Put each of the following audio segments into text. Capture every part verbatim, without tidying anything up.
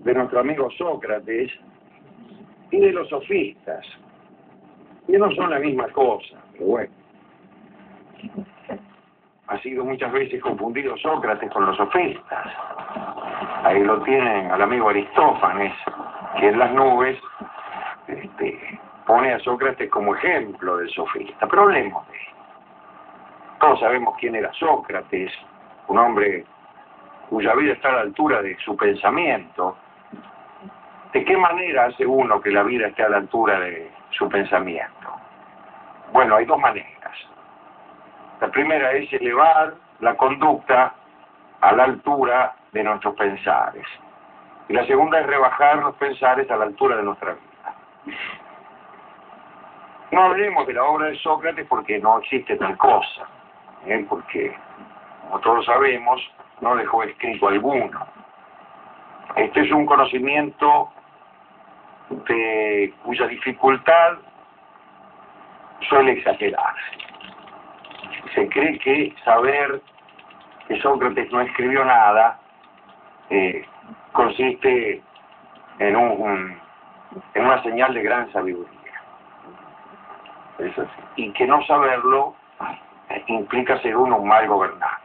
de nuestro amigo Sócrates y de los sofistas, que no son la misma cosa, pero bueno. Ha sido muchas veces confundido Sócrates con los sofistas. Ahí lo tienen al amigo Aristófanes, que en las nubes este, pone a Sócrates como ejemplo del sofista. Pero hablemos de él. Todos sabemos quién era Sócrates, un hombre cuya vida está a la altura de su pensamiento. ¿De qué manera hace uno que la vida esté a la altura de su pensamiento? Bueno, hay dos maneras. La primera es elevar la conducta a la altura de nuestros pensares. Y la segunda es rebajar los pensares a la altura de nuestra vida. No hablemos de la obra de Sócrates porque no existe tal cosa, ¿eh? Porque, como todos sabemos, no dejó escrito alguno. Este es un conocimiento de cuya dificultad suele exagerarse. Se cree que saber que Sócrates no escribió nada eh, consiste en, un, un, en una señal de gran sabiduría. Es así. Y que no saberlo eh, implica ser uno un mal gobernante.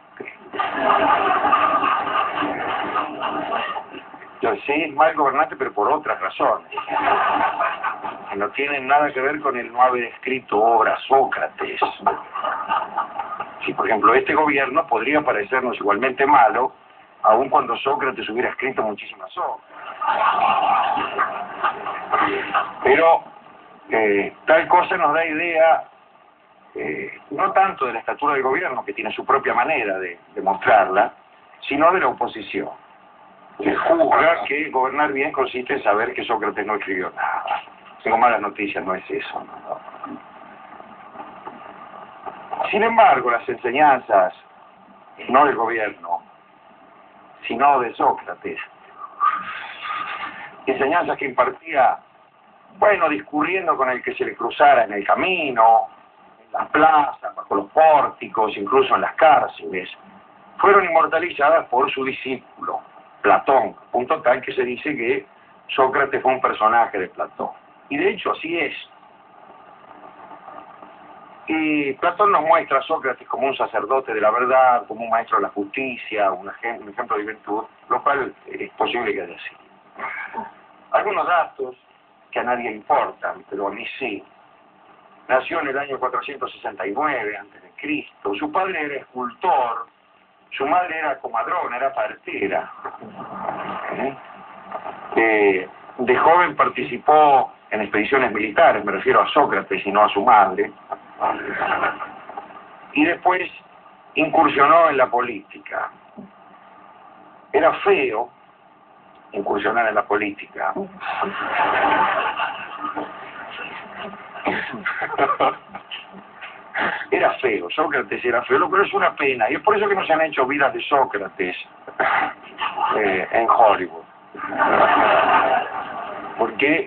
Yo sí es mal gobernante, pero por otras razones. Que no tienen nada que ver con el no haber escrito obra Sócrates. Si, por ejemplo, este gobierno podría parecernos igualmente malo, aun cuando Sócrates hubiera escrito muchísimas obras. Pero eh, tal cosa nos da idea, eh, no tanto de la estatura del gobierno, que tiene su propia manera de, de mostrarla, sino de la oposición. Se juzga que gobernar bien consiste en saber que Sócrates no escribió nada. Tengo malas noticias, no es eso, ¿no? Sin embargo, las enseñanzas, no del gobierno, sino de Sócrates, enseñanzas que impartía, bueno, discurriendo con el que se le cruzara en el camino, en las plazas, bajo los pórticos, incluso en las cárceles, fueron inmortalizadas por su discípulo, Platón, punto tal que se dice que Sócrates fue un personaje de Platón. Y de hecho así es. Y Platón nos muestra a Sócrates como un sacerdote de la verdad, como un maestro de la justicia, un ejemplo, un ejemplo de virtud, lo cual es posible que haya sido. Algunos datos que a nadie importan, pero a mí sí. Nació en el año cuatrocientos sesenta y nueve antes de Cristo. Su padre era escultor, su madre era comadrona, era partera. ¿Eh? Eh, de joven participó en expediciones militares, me refiero a Sócrates y no a su madre. Y después incursionó en la política. Era feo incursionar en la política. Era feo, Sócrates era feo, pero es una pena. Y es por eso que no se han hecho vidas de Sócrates eh, en Hollywood. Porque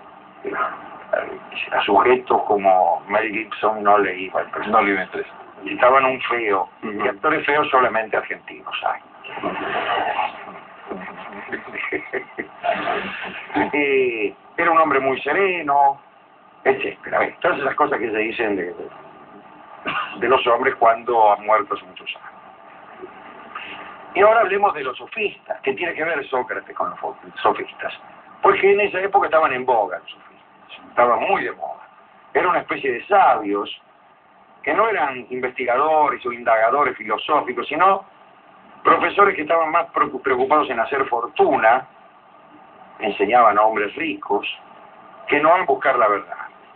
a sujetos como Mel Gibson no le iba el personaje. No le iba entre. Necesitaban un feo. Y actores feos solamente argentinos hay. eh, era un hombre muy sereno, etcétera. Todas esas cosas que se dicen de, de, de los hombres cuando han muerto hace muchos años. Y ahora hablemos de los sofistas. ¿Qué tiene que ver Sócrates con los sofistas? Porque en esa época estaban en boga los sofistas. Estaban muy de moda. Era una especie de sabios que no eran investigadores o indagadores filosóficos, sino profesores que estaban más preocupados en hacer fortuna, enseñaban a hombres ricos, que no en buscar la verdad.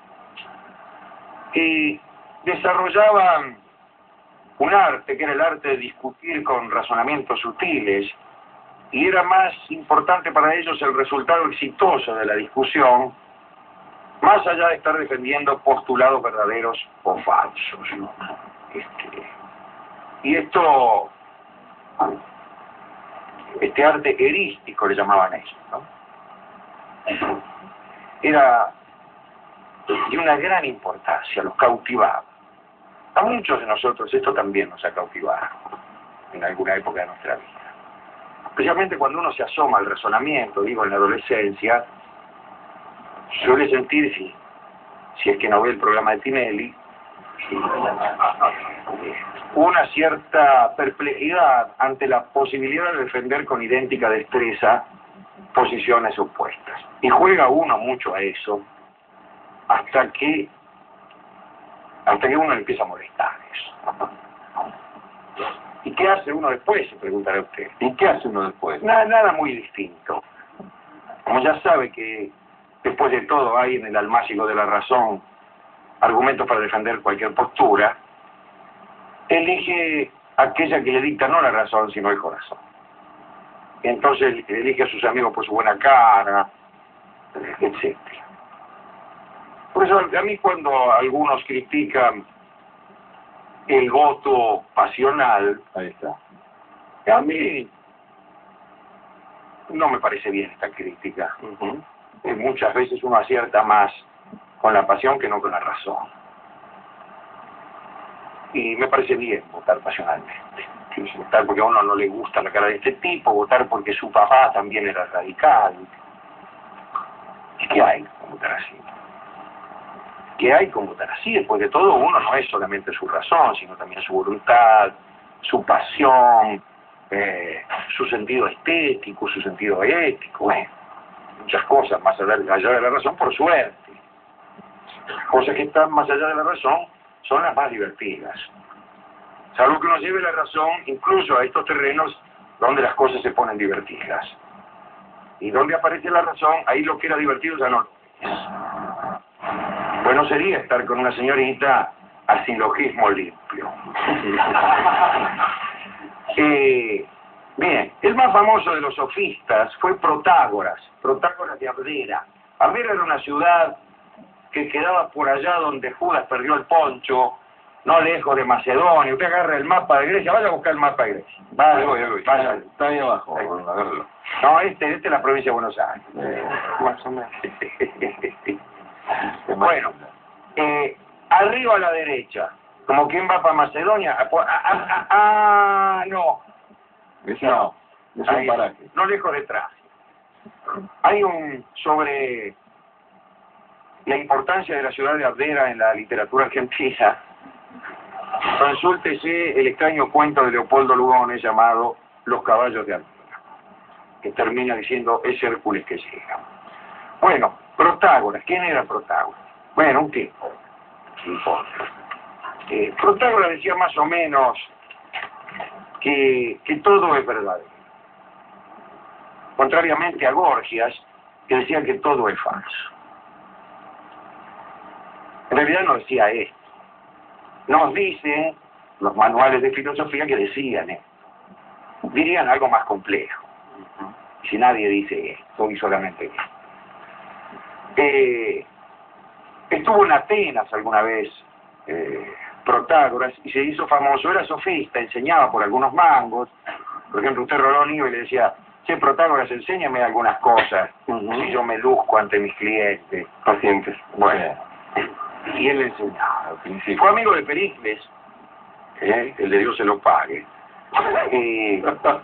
Y desarrollaban un arte, que era el arte de discutir con razonamientos sutiles, y era más importante para ellos el resultado exitoso de la discusión, más allá de estar defendiendo postulados verdaderos o falsos, ¿no? Este, y esto, este arte erístico le llamaban eso, ¿no? Era de una gran importancia, los cautivaba. A muchos de nosotros esto también nos ha cautivado en alguna época de nuestra vida. especialmente cuando uno se asoma al razonamiento, digo, en la adolescencia, suele sentir, si, si es que no ve el programa de Tinelli, una cierta perplejidad ante la posibilidad de defender con idéntica destreza posiciones opuestas. Y juega uno mucho a eso hasta que hasta que uno le empieza a molestar eso. ¿Y qué hace uno después? Se preguntará usted. ¿Y qué hace uno después? Nada, nada muy distinto. Como ya sabe que después de todo hay en el almácigo de la razón argumentos para defender cualquier postura, elige aquella que le dicta no la razón, sino el corazón. Entonces elige a sus amigos por su buena cara, etcétera. Por eso a mí cuando algunos critican el voto pasional, ahí está, a mí no me parece bien esta crítica. Uh-huh. eh, muchas veces uno acierta más con la pasión que no con la razón. Y me parece bien votar pasionalmente. Votar porque a uno no le gusta la cara de este tipo, votar porque su papá también era radical. ¿Y qué hay con votar así? ¿Qué hay con votar así? Después de todo, uno no es solamente su razón, sino también su voluntad, su pasión, eh, su sentido estético, su sentido ético, eh, muchas cosas más allá, allá de la razón, por suerte. Cosas que están más allá de la razón son las más divertidas. Salvo que uno lleve la razón incluso a estos terrenos donde las cosas se ponen divertidas. Y donde aparece la razón, ahí lo que era divertido ya no lo es. Bueno sería estar con una señorita a silogismo limpio. eh, bien, el más famoso de los sofistas fue Protágoras, Protágoras de Abdera. Abdera era una ciudad que quedaba por allá donde Judas perdió el poncho, no lejos de Macedonia. Usted agarra el mapa de Grecia, vaya a buscar el mapa de Grecia. Vale, voy, voy. Vaya. Está ahí abajo, ahí. Bueno, a verlo. No, este, este es la provincia de Buenos Aires. Eh, más o menos. Bueno, eh, arriba a la derecha, como quien va para Macedonia. Ah, ah, ah, ah, no. Ese no, es un paraje. No lejos detrás. Hay un sobre la importancia de la ciudad de Abdera en la literatura argentina. Consúltese el extraño cuento de Leopoldo Lugones llamado Los caballos de Abdera, que termina diciendo es Hércules que llega. Bueno, Protágoras. ¿Quién era Protágoras? Bueno, un tipo. No importa. Eh, Protágoras decía más o menos que, que todo es verdadero. Contrariamente a Gorgias, que decía que todo es falso. En realidad no decía esto. Nos dicen los manuales de filosofía que decían esto. Dirían algo más complejo. Si nadie dice esto, y solamente esto. Eh, estuvo en Atenas alguna vez eh, Protágoras y se hizo famoso. Era sofista, enseñaba por algunos mangos. Por ejemplo, usted Rolón iba y le decía: che, Protágoras, enséñame algunas cosas, uh-huh. si yo me luzco ante mis clientes, pacientes. Bueno, y él le enseñaba. Fue amigo de Pericles, ¿eh? El de Dios se lo pague. Y,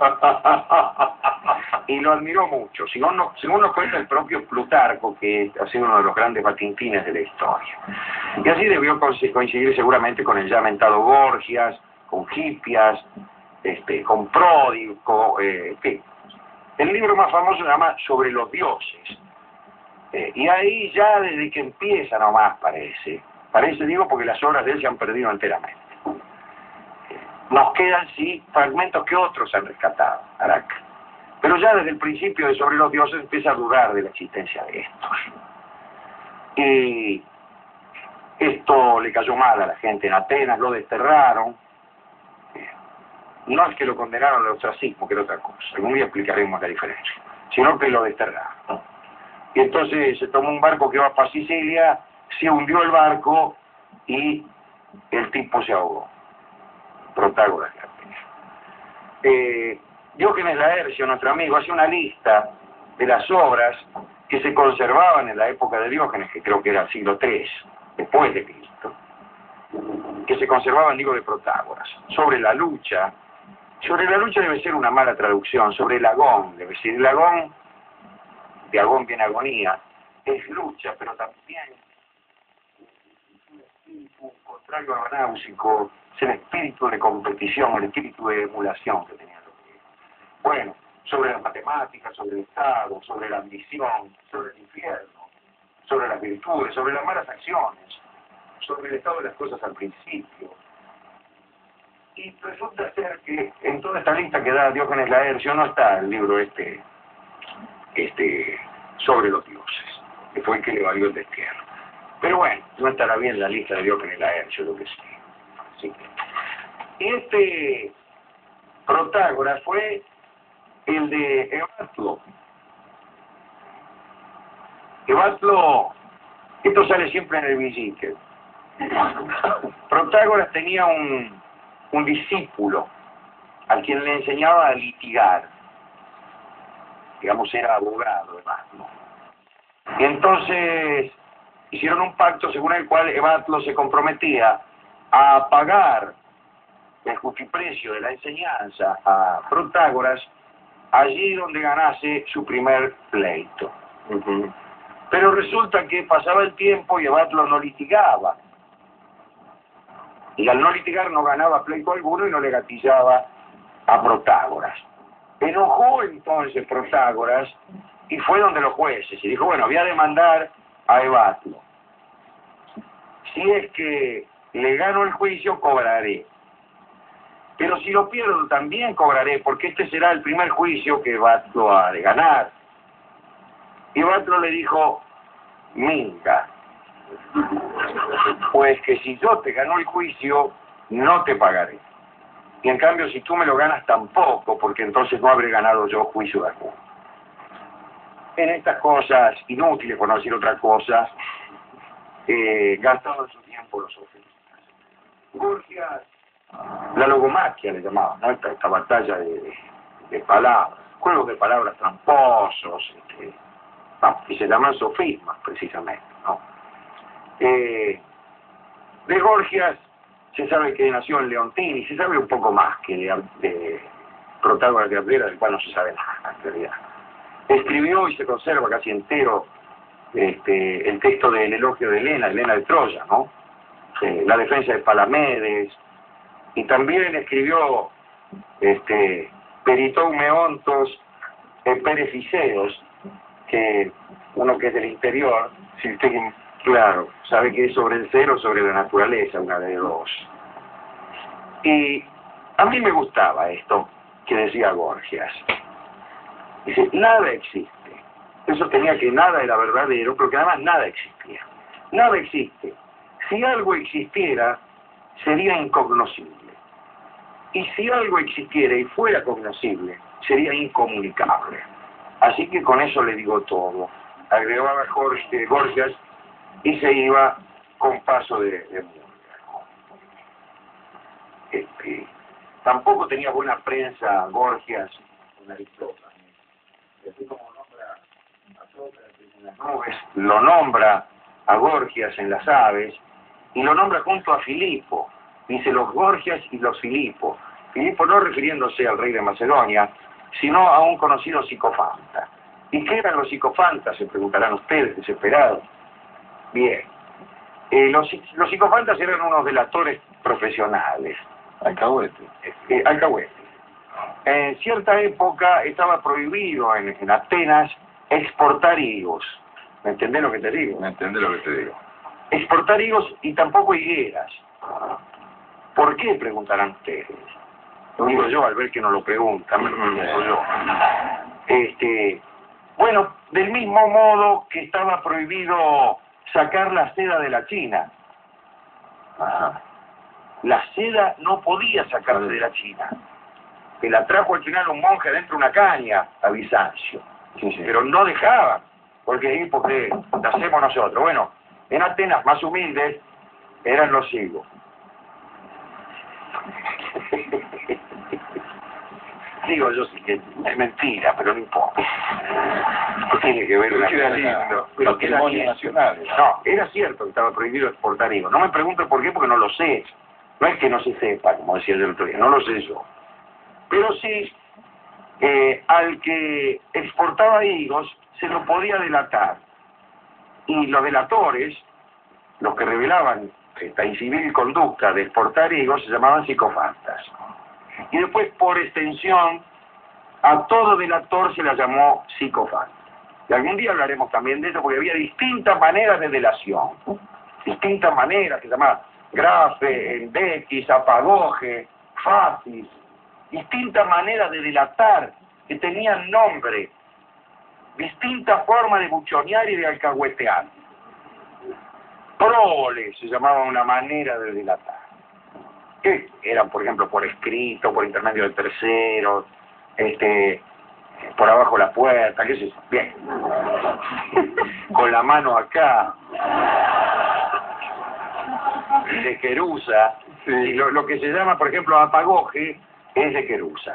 y lo admiró mucho. Según nos, según nos cuenta el propio Plutarco, que ha sido uno de los grandes batintines de la historia. Y así debió coincidir seguramente con el ya mentado Gorgias, con Hipias, este, con Pródico, eh, ¿qué? El libro más famoso se llama Sobre los dioses. Eh, y ahí ya desde que empieza nomás parece. Parece, digo, porque las obras de él se han perdido enteramente. Eh, nos quedan, sí, fragmentos que otros han rescatado, Araca. Pero ya desde el principio de Sobre los dioses empieza a dudar de la existencia de estos. Y esto le cayó mal a la gente en Atenas, lo desterraron. No es que lo condenaron al ostracismo, que era otra cosa, algún día explicaremos la diferencia, sino que lo desterraron. Y entonces se tomó un barco que iba para Sicilia, se hundió el barco y el tipo se ahogó. Protágoras. Eh, Diógenes Laercio, nuestro amigo, hace una lista de las obras que se conservaban en la época de Diógenes, que creo que era el siglo tres, después de Cristo, que se conservaban, digo, de Protágoras, sobre la lucha Sobre la lucha debe ser una mala traducción, sobre el agón, debe ser el agón, de agón viene agonía, es lucha, pero también un espíritu contrario a náusico, es el espíritu de competición, el espíritu de emulación que tenían los griegos. Bueno, sobre las matemáticas, sobre el Estado, sobre la ambición, sobre el infierno, sobre las virtudes, sobre las malas acciones, sobre el estado de las cosas al principio. Y resulta ser que en toda esta lista que da Diógenes Laercio no está el libro este, este sobre los dioses, que fue el que le valió el destierro. Pero bueno, no estará bien la lista de Diógenes Laercio, lo que sí. sí. Y este Protágoras fue el de Evatlo. Evatlo, esto sale siempre en el Villiquen. Protágoras tenía un, un discípulo al quien le enseñaba a litigar. Digamos, era abogado, Evatlo. Y entonces hicieron un pacto según el cual Evatlo se comprometía a pagar el justiprecio de la enseñanza a Protágoras allí donde ganase su primer pleito. Uh-huh. Pero resulta que pasaba el tiempo y Evatlo no litigaba. Y al no litigar no ganaba pleito alguno y no le gatillaba a Protágoras. Enojó entonces Protágoras y fue donde los jueces y dijo, bueno, voy a demandar a Evatlo. Si es que le gano el juicio, cobraré. Pero si lo pierdo, también cobraré, porque este será el primer juicio que Evatlo ha de ganar. Y Evatlo le dijo, minga, pues que si yo te gano el juicio, no te pagaré. Y en cambio, si tú me lo ganas, tampoco, porque entonces no habré ganado yo juicio de alguno. En estas cosas inútiles, por no decir otra cosa, eh, gastaban su tiempo los sofistas. Gorgias, la logomaquia le llamaban, ¿no? Esta, esta batalla de, de, de palabras, juegos de palabras tramposos, este, no, y se llaman sofismas precisamente, ¿no? Eh, de Gorgias se sabe que nació en Leontini, se sabe un poco más que de, de Protágoras de Abdera, del cual no se sabe nada en realidad. Escribió y se conserva casi entero este, el texto del elogio de Helena, Helena de Troya, ¿no? Eh, la defensa de Palamedes, y también escribió este, Peritou Meontos e Perefiseos, que uno que es del interior, si usted, claro, sabe que es sobre el ser o sobre la naturaleza, una de dos. Y a mí me gustaba esto que decía Gorgias. Dice, nada existe. Eso tenía que nada era verdadero, pero que además nada existía. Nada existe. Si algo existiera, sería incognoscible. Y si algo existiera y fuera cognoscible, sería incomunicable. Así que con eso le digo todo. Agregaba Jorge, Gorgias y se iba con paso de, de murga. Este, tampoco tenía buena prensa Gorgias con Aristóteles. Así como nombra a Sócrates en las nubes, lo nombra a Gorgias en las aves y lo nombra junto a Filipo. Dice los Gorgias y los Filipo. Filipo no refiriéndose al rey de Macedonia, sino a un conocido psicofanta. ¿Y qué eran los psicofantas? Se preguntarán ustedes, desesperados. Bien. Eh, los, los psicofantas eran unos delatores profesionales. Alcahuete. Eh, alcahuete. En cierta época estaba prohibido en, en Atenas exportar higos. ¿Me entendés lo que te digo? ¿Me entendés lo que te digo? Exportar higos y tampoco higueras. ¿Por qué? Preguntarán ustedes. Lo digo yo al ver que no lo preguntan, lo digo yo. Este, bueno, del mismo modo que estaba prohibido sacar la seda de la China. Ajá. La seda no podía sacarse de la China. Que la trajo al final un monje dentro de una caña a Bizancio. Sí, sí. Pero no dejaban, porque porque la hacemos nosotros. Bueno, en Atenas más humildes eran los higos. Digo yo sí que es mentira, pero no importa. No tiene que ver una era cosa. lindo, Pero que era nacional. No, era cierto que estaba prohibido exportar higos. No me pregunto por qué, porque no lo sé. No es que no se sepa, como decía el otro día, no lo sé yo. pero sí eh, al que exportaba higos se lo podía delatar. Y los delatores, los que revelaban esta incivil conducta de exportar higos, se llamaban psicofantas. Y después, por extensión, a todo delator se la llamó psicofanta. Y algún día hablaremos también de eso, porque había distintas maneras de delación. Distintas maneras, que se llamaban grafe, endequis, apagoge, facis. Distintas maneras de delatar, que tenían nombre. Distintas formas de buchonear y de alcahuetear. Prole se llamaba una manera de delatar. Que eran, por ejemplo, por escrito, por intermedio de terceros, este, por abajo de la puerta, qué sé yo. Bien. Con la mano acá. De querusa. Sí. Y lo, lo que se llama, por ejemplo, apagoje, es de querusa.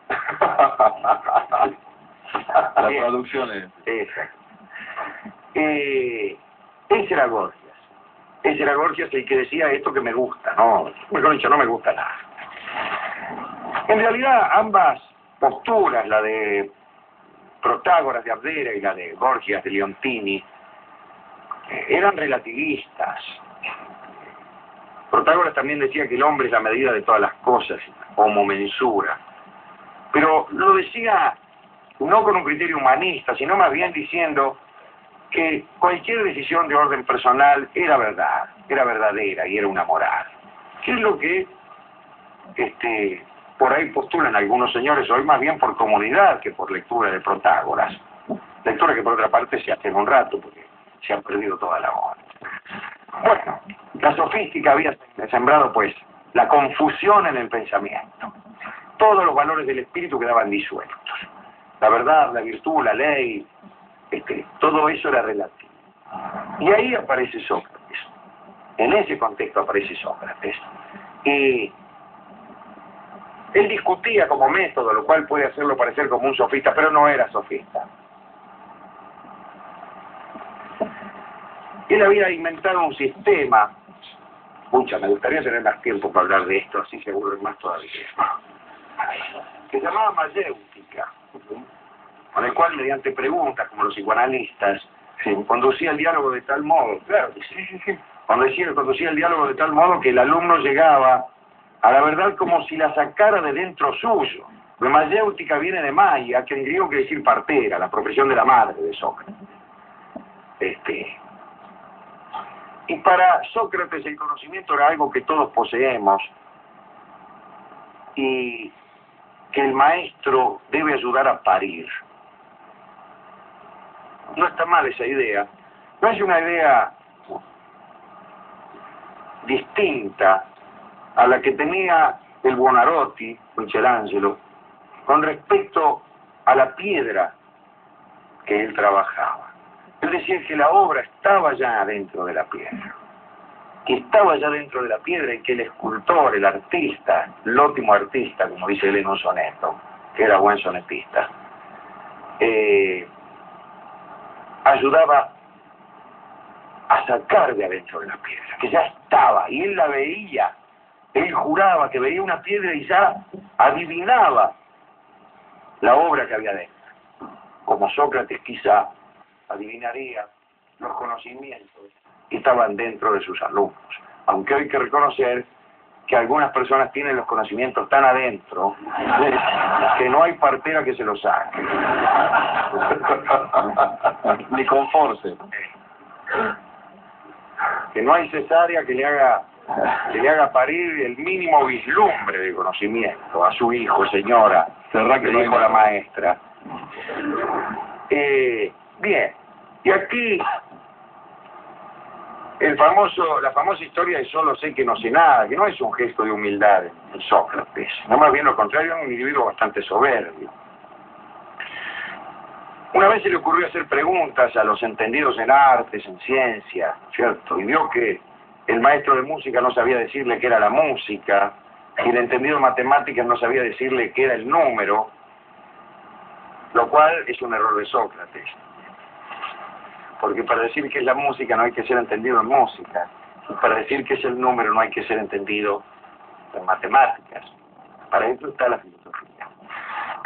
La traducción es... Exacto. Eh, ese era Gorgias. Ese era Gorgias el que decía esto que me gusta, ¿no? Mejor dicho, no me gusta nada. En realidad, ambas posturas, la de Protágoras de Abdera y la de Gorgias de Leontini, eran relativistas. Protágoras también decía que el hombre es la medida de todas las cosas, homo mensura. Pero lo decía no con un criterio humanista, sino más bien diciendo que cualquier decisión de orden personal era verdad, era verdadera y era una moral. ¿Qué es lo que este, por ahí postulan algunos señores, hoy más bien por comodidad que por lectura de Protágoras? Lectura que por otra parte se hace en un rato porque se han perdido toda la hora. Bueno, la sofística había sembrado pues la confusión en el pensamiento. Todos los valores del espíritu quedaban disueltos. La verdad, la virtud, la ley, este, todo eso era relativo. Y ahí aparece Sócrates. En ese contexto aparece Sócrates. Y él discutía como método, lo cual puede hacerlo parecer como un sofista, pero no era sofista. Él había inventado un sistema, mucha, me gustaría tener más tiempo para hablar de esto, así se aburren más todavía, que se llamaba mayéutica, con el cual mediante preguntas, como los psicoanalistas, sí, conducía el diálogo de tal modo, claro, sí, sí, sí. Cuando decía, conducía el diálogo de tal modo que el alumno llegaba a la verdad como si la sacara de dentro suyo. La mayéutica viene de Maya, que en griego quiere decir partera, la profesión de la madre de Sócrates. Este... Y para Sócrates el conocimiento era algo que todos poseemos y que el maestro debe ayudar a parir. No está mal esa idea. No es una idea distinta a la que tenía el Buonarroti, Michelangelo, con respecto a la piedra que él trabajaba. Él decía que la obra estaba ya dentro de la piedra, que estaba ya dentro de la piedra y que el escultor, el artista, el óptimo artista, como dice él en un soneto, que era buen sonetista, eh, ayudaba a sacar de adentro de la piedra, que ya estaba, y él la veía, él juraba que veía una piedra y ya adivinaba la obra que había dentro, como Sócrates quizá adivinaría los conocimientos que estaban dentro de sus alumnos. Aunque hay que reconocer que algunas personas tienen los conocimientos tan adentro que no hay partera que se los saque. Ni con force. Que no hay cesárea que le haga que le haga parir el mínimo vislumbre de conocimiento a su hijo, señora, Cerrá que le dijo la maestra. Eh, bien, y aquí el famoso, la famosa historia de solo sé que no sé nada, que no es un gesto de humildad en Sócrates, no, más bien lo contrario, es un individuo bastante soberbio. Una vez se le ocurrió hacer preguntas a los entendidos en artes, en ciencia, ¿cierto? Y vio que el maestro de música no sabía decirle qué era la música, y el entendido en matemáticas no sabía decirle qué era el número, lo cual es un error de Sócrates. Porque para decir qué es la música no hay que ser entendido en música, y para decir qué es el número no hay que ser entendido en matemáticas. Para eso está la filosofía.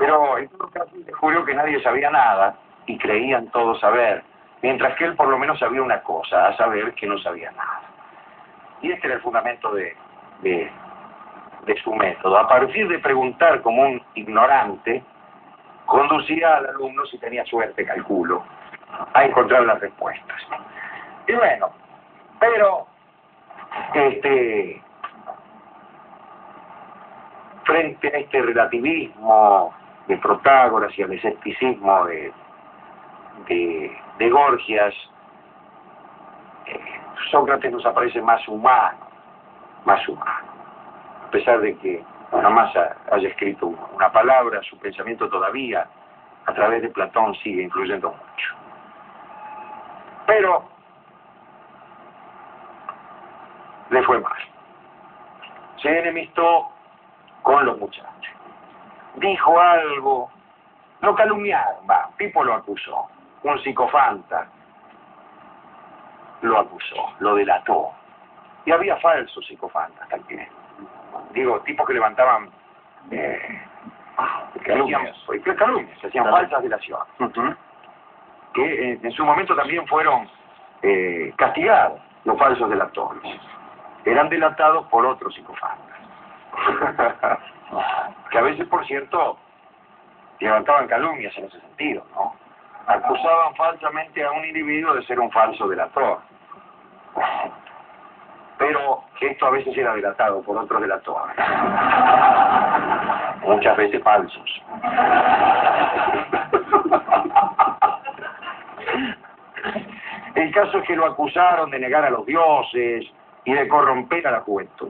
Pero en todo caso descubrió que nadie sabía nada y creían todos saber, mientras que él por lo menos sabía una cosa, a saber que no sabía nada. Y este era el fundamento de, de, de su método. A partir de preguntar como un ignorante, conducía al alumno, si tenía suerte, calculo, a encontrar las respuestas. Y bueno, pero este frente a este relativismo de Protágoras y al escepticismo de, de, de Gorgias, eh, Sócrates nos aparece más humano, más humano. A pesar de que jamás haya escrito una palabra, su pensamiento todavía, a través de Platón, sigue influyendo mucho. Pero le fue mal. Se enemistó con los muchachos. Dijo algo, lo calumniaron, va, Pipo lo acusó, un psicofanta lo acusó, lo delató. Y había falsos psicofantas también. Digo, tipos que levantaban eh, calumnias, hacían, calumnias, hacían falsas delaciones. Uh-huh. Que en, en su momento también fueron eh, castigados, los falsos delatores. Eran delatados por otros psicofantas. Que a veces, por cierto, levantaban calumnias en ese sentido, ¿no? Acusaban falsamente a un individuo de ser un falso delator. Pero esto a veces era delatado por otros delatores. Muchas veces falsos. El caso es que lo acusaron de negar a los dioses y de corromper a la juventud.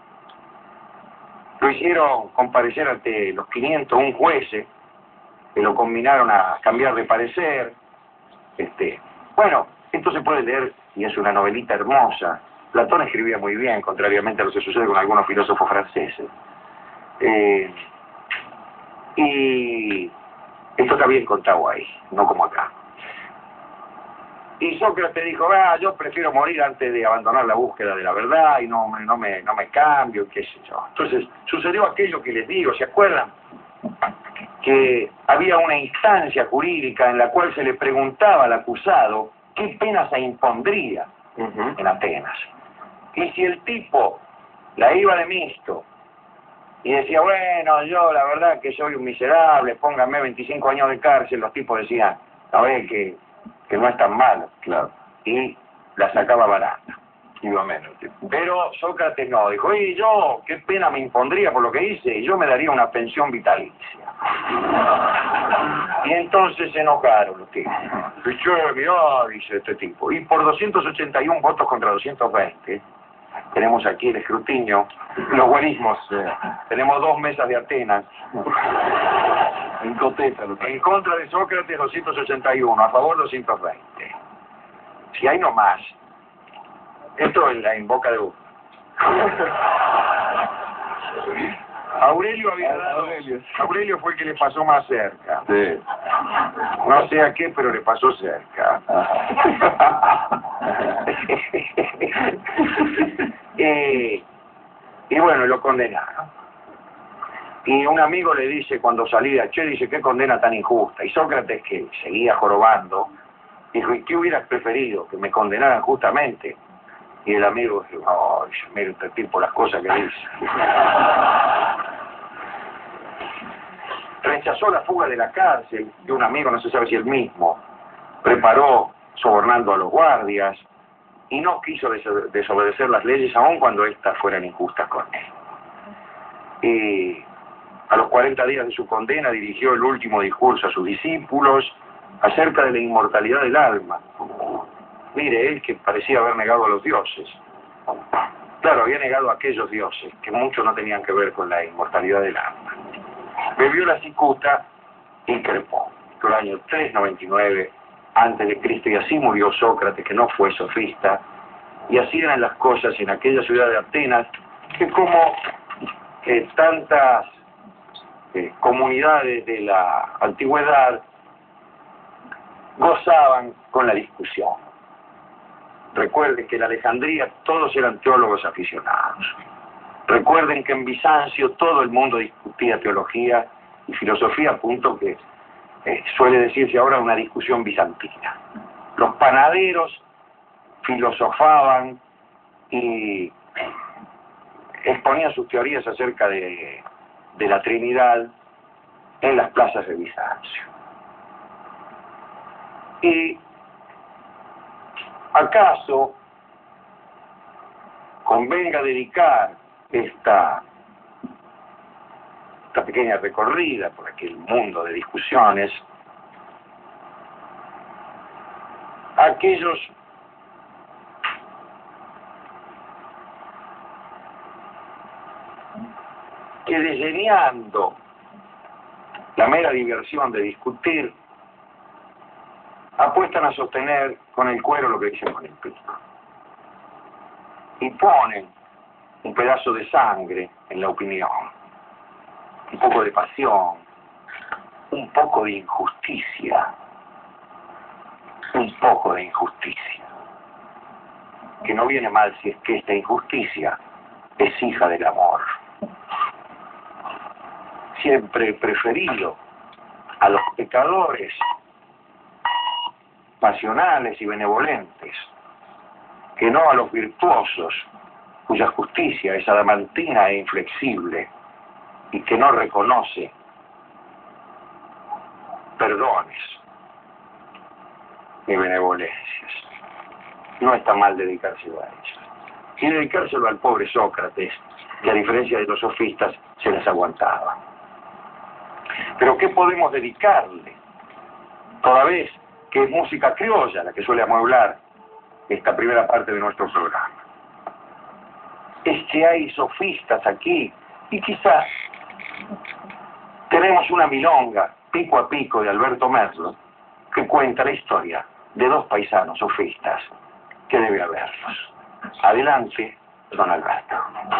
Lo hicieron comparecer ante los quinientos un jueces que lo combinaron a cambiar de parecer. Este, bueno, esto se puede leer y es una novelita hermosa. Platón escribía muy bien, contrariamente a lo que sucede con algunos filósofos franceses. Eh, y esto está bien contado ahí, no como acá. Y Sócrates dijo, ah, yo prefiero morir antes de abandonar la búsqueda de la verdad y no, no, me, no me cambio, qué sé yo. Entonces, sucedió aquello que les digo, ¿se acuerdan? Que había una instancia jurídica en la cual se le preguntaba al acusado qué pena se impondría uh-huh. en Atenas. Y si el tipo la iba de mixto y decía, bueno, yo la verdad que soy un miserable, pónganme veinticinco años de cárcel, los tipos decían, a ver, que, que no es tan malo. Claro. Y la sacaba barata. Iba menos. Pero Sócrates no, dijo, y yo, qué pena me impondría por lo que hice, y yo me daría una pensión vitalicia. Y entonces se enojaron los tipos. Y yo, mirá, dice este tipo, y por doscientos ochenta y uno votos contra doscientos veinte, tenemos aquí el escrutinio, los buenismos, eh, tenemos dos mesas de Atenas. En coteta, en contra de Sócrates doscientos ochenta y uno, a favor doscientos veinte. Si hay no más. Esto en, la, en boca de uno. Aurelio había dado... Aurelio. Aurelio fue el que le pasó más cerca. Sí. No sé a qué, pero le pasó cerca. eh, y bueno, lo condenaron. Y un amigo le dice cuando salía, che, dice, qué condena tan injusta. Y Sócrates, que seguía jorobando, dijo, ¿y qué hubieras preferido? ¿Que me condenaran justamente? Y el amigo dijo, no, mire este tipo las cosas que dice. Rechazó la fuga de la cárcel, y un amigo, no se sabe si el mismo, preparó sobornando a los guardias, y no quiso deso- desobedecer las leyes aun cuando éstas fueran injustas con él. Y a los cuarenta días de su condena dirigió el último discurso a sus discípulos acerca de la inmortalidad del alma. Mire, él que parecía haber negado a los dioses. Claro, había negado a aquellos dioses, que muchos no tenían que ver con la inmortalidad del alma. Bebió la cicuta y crepó. Por el año trescientos noventa y nueve antes de Cristo, y así murió Sócrates, que no fue sofista, y así eran las cosas en aquella ciudad de Atenas, que como eh, tantas eh, comunidades de la antigüedad gozaban con la discusión. Recuerden que en Alejandría todos eran teólogos aficionados. Recuerden que en Bizancio todo el mundo discutía teología y filosofía a punto que eh, suele decirse ahora una discusión bizantina. Los panaderos filosofaban y exponían sus teorías acerca de, de la Trinidad en las plazas de Bizancio. Y acaso convenga dedicar esta, esta pequeña recorrida por aquel mundo de discusiones a aquellos que desdeñando la mera diversión de discutir, apuestan a sostener con el cuero lo que dicen con el pico. Y ponen un pedazo de sangre en la opinión, un poco de pasión, un poco de injusticia, un poco de injusticia. Que no viene mal si es que esta injusticia es hija del amor. Siempre he preferido a los pecadores pasionales y benevolentes, que no a los virtuosos, cuya justicia es adamantina e inflexible y que no reconoce perdones ni benevolencias. No está mal dedicárselo a ellos. Y dedicárselo al pobre Sócrates, que a diferencia de los sofistas se las aguantaba. Pero ¿qué podemos dedicarle? Toda vez que es música criolla la que suele amueblar esta primera parte de nuestro programa. Es que hay sofistas aquí y quizás tenemos una milonga pico a pico de Alberto Merlo que cuenta la historia de dos paisanos sofistas que debe haberlos. Adelante, don Alberto.